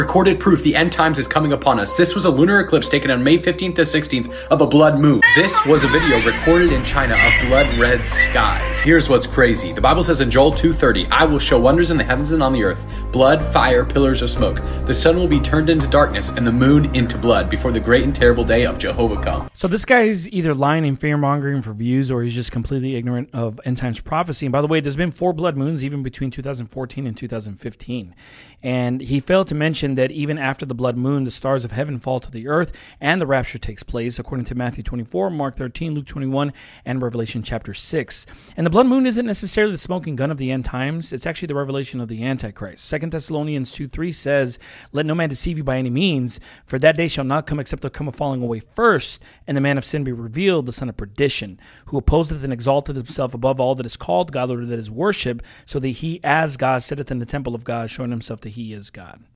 Recorded proof the end times is coming upon us. This was a lunar eclipse taken on May 15th to 16th of a blood moon. This was a video recorded in China of blood red skies. Here's what's crazy. The Bible says in Joel 2:30, I will show wonders in the heavens and on the earth, blood, fire, pillars of smoke. The sun will be turned into darkness and the moon into blood before the great and terrible day of Jehovah comes. So this guy is either lying and fear-mongering for views, or he's just completely ignorant of end times prophecy. And by the way, there's been 4 blood moons even between 2014 and 2015. And he failed to mention that even after the blood moon, the stars of heaven fall to the earth and the rapture takes place, according to Matthew 24, Mark 13, Luke 21, and Revelation chapter 6. And the blood moon isn't necessarily the smoking gun of the end times. It's actually the revelation of the Antichrist. 2 Thessalonians 2:3 says, let no man deceive you by any means, for that day shall not come except there come a falling away first, and the man of sin be revealed, the son of perdition, who opposeth and exalteth himself above all that is called God or that is worshipped, so that he as God sitteth in the temple of God, showing himself that he is God.